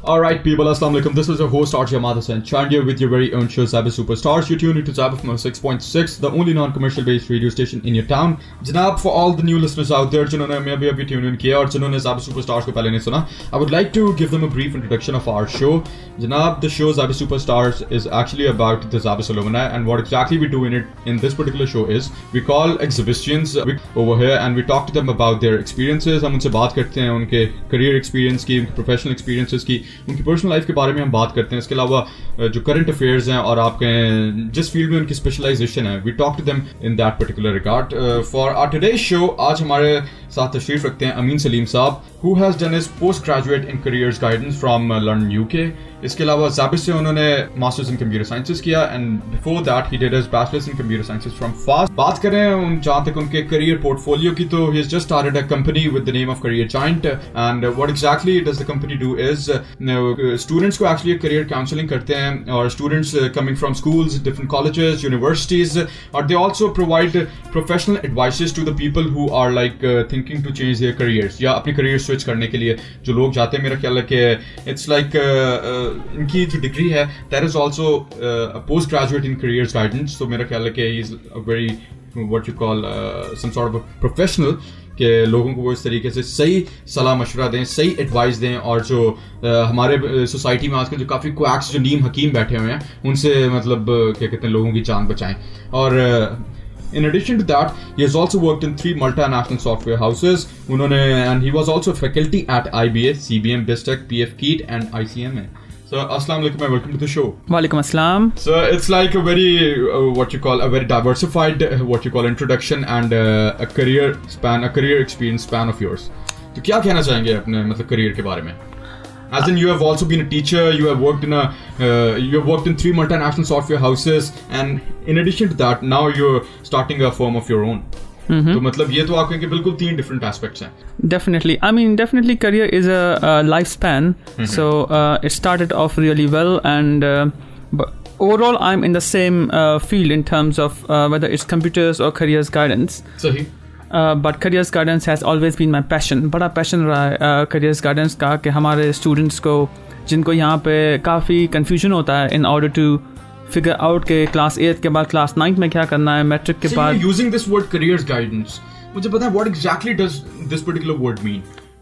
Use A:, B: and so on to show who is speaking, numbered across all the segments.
A: Alright people, Assalamu alaikum. This is your host Arjun Ahmad Hassan Chandia with your very own show Zabba Superstars. You're tuned to Zabba from 6.6, the only non-commercial based radio station in your town. Janab, for all the new listeners out there जिन्होंने हमें अभी tune in किया और जिन्होंने Zabba Superstars को पहले नहीं सुना, I would like to give them a brief introduction of our show. Janab, the show Zabba Superstars is actually about the Zabba alumni, and what exactly we do in this particular show is we call exhibitions over here and we talk to them about their experiences. हम उनसे बात करते हैं उनके career experience की, उनके professional experiences की, उनकी पर्सनल लाइफ के बारे में हम बात करते हैं. इसके अलावा जो करंट अफेयर्स हैं और आपके जिस फील्ड में उनकी स्पेशलाइजेशन है, we talk to them in that particular regard. For our today's show आज हमारे साथ तशरीफ रखते हैं अमीन सलीम साहब, who has done his postgraduate in careers guidance from London, UK. इसके अलावा ज़ाबिस से उन्होंने मास्टर्स इन कंप्यूटर साइंसेस किया and before that he did his bachelors in computer sciences from Fast. बात करें जहाँ तक उनके करियर पोर्टफोलियो की, तो he has just started a company with the name of career giant and what exactly does the company do is students को actually career counselling करते हैं और students coming from schools, different colleges, universities, और they also provide professional advices to the people who are like thinking to change their careers या अपनी career switch करने के लिए जो लोग जाते हैं. मेरा ख्याल है कि इट्स लाइक इनकी जो डिग्री है that is also post graduate in careers guidance. तो मेरा ख्याल है कि he is a very what you call some sort of professional, कि लोगों को वो इस तरीके से सही सलाह मशवरा दें, सही एडवाइस दें, और जो हमारे सोसाइटी में आजकल जो काफ़ी क्वैक्स जो नीम हकीम बैठे हुए हैं उनसे मतलब क्या कहते हैं लोगों की जान बचाएं. और in addition to that, he has also worked in 3 multinational software houses. And he was also faculty at IBA, CBM, BizTech, PF Keat, and ICMA. So, Assalamu alaikum and welcome to the show.
B: Walaikum assalam.
A: So, it's like a very, a very diversified, introduction and a career experience span of yours. तो क्या कहना चाहेंगे अपने मतलब career के बारे में? As in, you have also been a teacher. You have worked in 3 multinational software houses, and in addition to that, now you're starting a firm of your own. तो मतलब ये तो आप कहेंगे बिल्कुल 3 different aspects हैं.
B: Definitely, career is a lifespan. So it started off really well, and but overall, I'm in the same field in terms of whether it's computers or careers guidance.
A: सही.
B: But careers guidance has always been my passion. बड़ा passion रहा है careers guidance का, कि हमारे students को जिनको यहाँ पे काफ़ी confusion होता है in order to figure out के class 8 के बाद class 9 में क्या करना है, metric के बाद.
A: So using this word careers guidance, मुझे पता है what exactly does this particular word mean?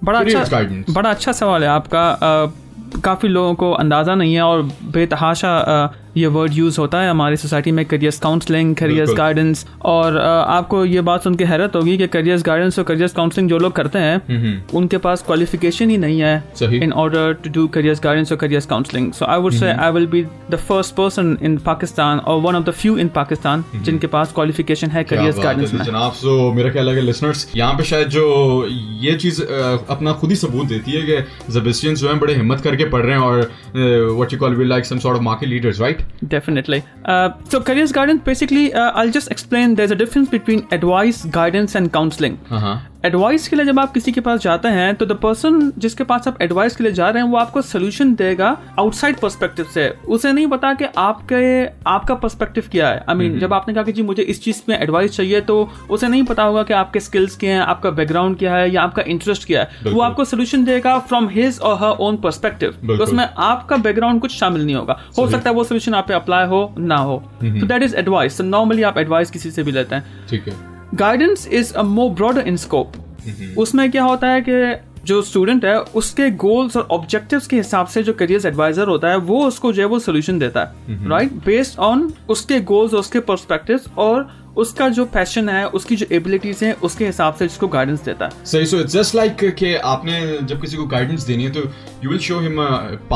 A: बड़ा अच्छा सवाल है आपका. काफ़ी लोगों को अंदाज़ा नहीं है और बेतहाशा ये वर्ड यूज़ होता है हमारी सोसाइटी में, करियर्स काउंसलिंग, करियर्स गाइडेंस. और आपको ये बात सुन के हैरत होगी कि करियर्स गाइडेंस और करियर्स काउंसलिंग जो लोग करते हैं उनके पास क्वालिफिकेशन ही नहीं है in order to do careers guidance और careers counselling. So I would say I will be the first person in Pakistan और one of the few in Pakistan जिनके पास क्वालिफिकेशन है करियर्स गाइडेंस में. जनाब, सो मेरा ख्याल है कि लिसनर्स यहाँ पे शायद जो ये चीज़ अपना खुद ही सबूत देती है कि ज़बस्टियंस जो हैं बड़े हिम्मत करके पढ़ रहे हैं और what you call we like some sort of market leaders, right?
B: Definitely. So careers guidance, basically, I'll just explain. There's a difference between advice, guidance and counseling. Advice के लिए जब आप किसी के पास जाते हैं तो द पर्सन जिसके पास आप एडवाइस के लिए जा रहे हैं वो आपको सोल्यूशन देगा आउटसाइड पर्सपेक्टिव से. उसे नहीं पता कि आपका पर्सपेक्टिव क्या है. आई मीन जब आपने कहा कि जी मुझे इस चीज़ में एडवाइस चाहिए, तो उसे नहीं पता होगा कि आपके स्किल्स क्या हैं, आपका बैकग्राउंड क्या है या आपका इंटरेस्ट क्या है. वो आपको सोल्यूशन देगा फ्रॉम हिज और हर ओन पर्सपेक्टिव. तो उसमें आपका बैकग्राउंड कुछ शामिल नहीं होगा. हो सकता है वो सोल्यूशन आप पे अप्लाई हो ना हो. तो दैट इज एडवाइस. नॉर्मली आप एडवाइस किसी से भी लेते हैं.
A: ठीक है.
B: Guidance is a more broader in scope. उसमें क्या होता है कि जो स्टूडेंट है उसके गोल्स और ऑब्जेक्टिव्स के हिसाब से जो करियर एडवाइजर होता है वो उसको जो है वो सोल्यूशन देता है, राइट, बेस्ड ऑन उसके गोल्स और उसके पर्सपेक्टिव्स और उसका जो पैशन है, उसकी जो एबिलिटीज हैं, उसके हिसाब से जिसको गाइडेंस देता है.
A: सही. सो इट्स जस्ट लाइक कि आपने जब किसी को गाइडेंस देनी है तो you will show him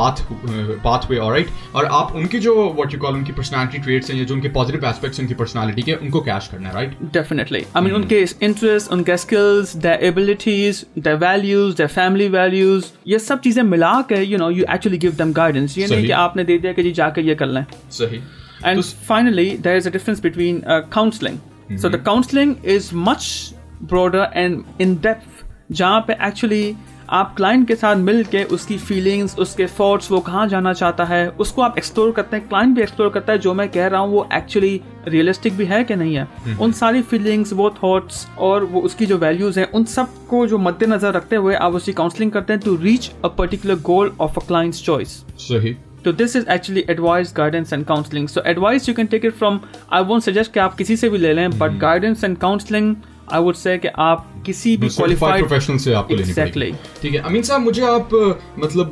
A: pathway, alright, और आप उनकी जो व्हाट यू कॉल उनकी पर्सनालिटी ट्रेट्स हैं या जो उनके पॉजिटिव एस्पेक्ट्स हैं उनकी पर्सनालिटी के, उनको कैच करना है, राइट?
B: डेफिनेटली. आई मीन उनके इंटरेस्ट, उनके skills, their abilities, their values, their family values, ये सब चीजें मिला के you actually give them guidance. ये नहीं कि आपने दे दिया कि जी जाकर ये कर लें.
A: सही.
B: And finally, there is a difference between counseling. So the counseling is much broader and in depth. जहाँ पे actually आप क्लाइंट के साथ मिल के उसकी फीलिंग्स, उसके थॉट्स, वो कहाँ जाना चाहता है, उसको आप एक्सप्लोर करते हैं, क्लाइंट भी एक्सप्लोर करता है जो मैं कह रहा हूँ वो एक्चुअली रियलिस्टिक भी है कि नहीं है। उन सारी फीलिंग्स, वो थॉट्स और वो उसकी जो वैल्यूज हैं, उन सब को जो मद्देनजर रखते हुए आप उसकी काउंसलिंग करते हैं to reach a particular goal of a client's choice.
A: सही।
B: So this is actually advice, guidance and counseling. So advice you can take it from, I won't suggest कि आप किसी से भी ले लें, but guidance and counseling I would say कि आप किसी भी क्वालिफाइड
A: प्रोफेशनल से आपको लेनी पड़ेगी। ठीक है अमीन साहब, मुझे आप मतलब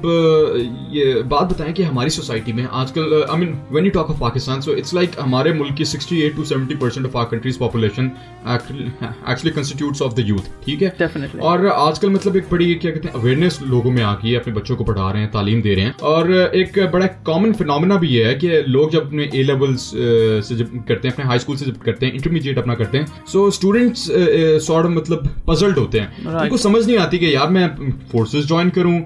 A: ये बात बताएं कि हमारी सोसाइटी में आजकल, I mean when you talk of Pakistan, so it's like हमारे मुल्क की 68 to 70% of our country's population actually constitutes of the youth. ठीक है,
B: डेफिनेटली।
A: और आजकल मतलब एक बड़ी क्या कहते हैं अवेयरनेस लोगों में आ गई है, अपने बच्चों को पढ़ा रहे हैं, तालीम दे रहे हैं, और एक बड़ा कॉमन फिनोमेना भी ये है कि लोग जब अपने ए लेवल्स से जब करते हैं, अपने हाई स्कूल से जब करते हैं, इंटरमीडिएट अपना करते हैं, सो स्टूडेंट्स सॉर्ट ऑफ मतलब पजल्ड होते हैं। उनको समझ नहीं आती कि यार मैं फोर्सेस ज्वाइन करूं,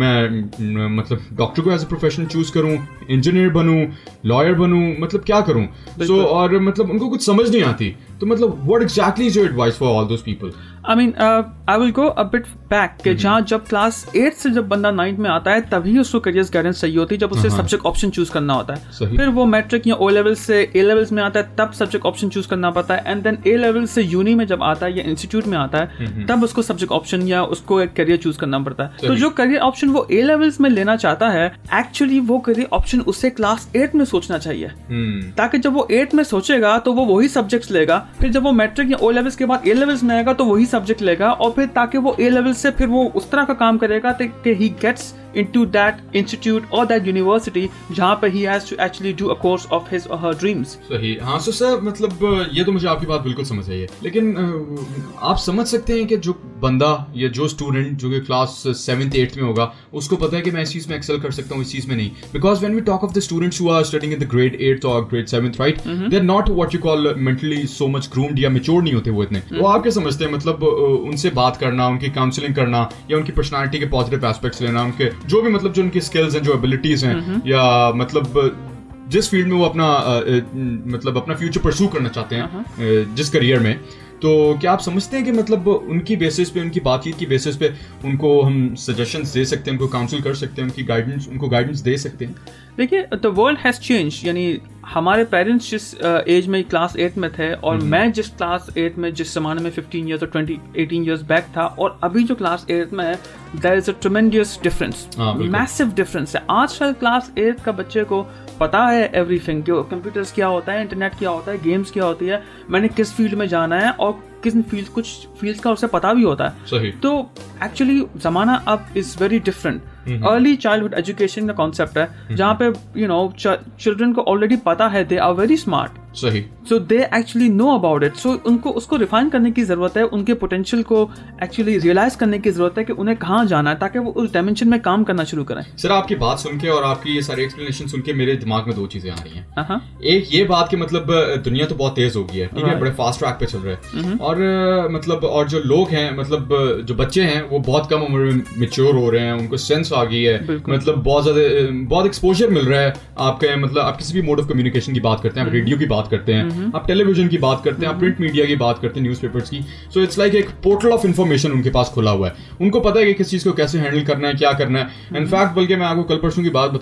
A: मैं मतलब डॉक्टर को एज ए प्रोफेशन चूज करूं, इंजीनियर बनूं, लॉयर बनूं, मतलब क्या करूं। सो और मतलब उनको कुछ समझ नहीं आती, तो मतलब what exactly is your advice for all those people?
B: I mean, I will go a bit back कि जहाँ जब क्लास 8 से जब बंदा 9th में आता है तभी उसको करियर गाइडेंस चाहिए होती है, जब उसे सब्जेक्ट ऑप्शन चूज करना होता है। फिर वो मैट्रिक या ओ लेवल से ए लेवल्स में आता है तब सब्जेक्ट ऑप्शन चूज करना पड़ता है, एंड देन ए लेवल से यूनी में जब आता है या इंस्टीट्यूट में आता है तब उसको सब्जेक्ट ऑप्शन या उसको एक करियर चूज करना पड़ता है। तो जो करियर ऑप्शन वो ए लेवल्स में लेना चाहता है, एक्चुअली वो करियर ऑप्शन उसे क्लास 8 में सोचना चाहिए, ताकि जब वो 8 में सोचेगा तो वो वही सब्जेक्ट्स लेगा, फिर जब वो मैट्रिक या ओ लेवल्स के बाद ए लेवल्स में आएगा तो वही सब्जेक्ट लेगा, और फिर ताकि वो ए लेवल से फिर वो उस तरह का काम करेगा कि he gets into that institute or that university जहाँ पे he has to actually do a course of his or her dreams.
A: सही। हाँ सो सर, मतलब ये तो मुझे आपकी बात बिल्कुल समझ आई है, लेकिन आप समझ सकते हैं कि जो बंदा या जो स्टूडेंट जो कि क्लास 7th 8th में होगा, उसको पता है कि मैं इस चीज में एक्सेल कर सकता हूँ, इस चीज में नहीं, because when we talk of the students who are studying in the grade 8th और grade 7th, right, they are not what you call mentally so much groomed या मैच्योर नहीं होते वो इतने। वो आप क्या समझते हैं, मतलब उनसे बात करना, उनकी काउंसलिंग करना या उनकी पर्सनालिटी के पॉजिटिव एस्पेक्ट्स लेना, उनके जो भी मतलब जो उनकी स्किल्स हैं, जो एबिलिटीज हैं, या मतलब जिस फील्ड में वो अपना मतलब अपना फ्यूचर परस्यू करना चाहते हैं, जिस करियर में, तो क्या आप समझते हैं कि मतलब उनकी बेसिस पे, उनकी बातचीत की बेसिस पे उनको हम सजेशंस दे सकते हैं, उनको काउंसिल कर सकते हैं, उनको गाइडेंस दे सकते हैं?
B: देखिए, द वर्ल्ड हैज चेंज, यानी हमारे पेरेंट्स जिस एज में क्लास 8 में थे और मैं जिस क्लास 8 में जिस जमाने में 15 ईयर्स और 18 ईयर्स बैक था, और अभी जो क्लास 8 में है, there is a tremendous difference, massive difference है। आजकल क्लास 8 का बच्चे को पता है एवरीथिंग, कि कंप्यूटर्स क्या होता है, इंटरनेट क्या होता है, गेम्स क्या होती है, मैंने किस फील्ड में जाना है, और किस फील्ड, कुछ फील्ड्स का उसे पता भी होता है।
A: सही।
B: तो एक्चुअली जमाना अब is very different. Early childhood education का कॉन्सेप्ट है जहाँ पे चिल्ड्रन को ऑलरेडी पता है, दे आर वेरी स्मार्ट,
A: सही,
B: so they actually know about it, so उनको उसको रिफाइन करने की जरूरत है, उनके पोटेंशियल को एक्चुअली रियलाइज करने की जरूरत है कि उन्हें कहाँ जाना है, ताकि वो उस डायमेंशन में काम करना शुरू करें।
A: सर, आपकी बात सुन के और आपकी ये सारी एक्सप्लेनेशन सुन के मेरे दिमाग में दो चीजें आ रही हैं। एक ये बात कि मतलब दुनिया तो बहुत तेज हो गई है, ठीक है, बड़े फास्ट ट्रैक पे चल रहे हैं, और मतलब और जो लोग हैं, मतलब जो बच्चे हैं, वो बहुत कम उम्र में मैच्योर हो रहे हैं, उनको सेंस आ गई है, मतलब बहुत एक्सपोजर मिल रहा है आपके, मतलब आप किसी भी मोड ऑफ कम्युनिकेशन की बात करते हैं, आप रेडियो की बात करते हैं, आप टेलीविजन की बात करते हैं, आप प्रिंट मीडिया की बात करते हैं, न्यूज़पेपर्स की, सो इट्स लाइक एक पोर्टल ऑफ इन्फॉर्मेशन उनके पास खुला हुआ है, उनको पता है कि किस चीज को कैसे हैंडल करना है, क्या करना है। इनफैक्ट बल्कि मैं आपको कल परसों की बात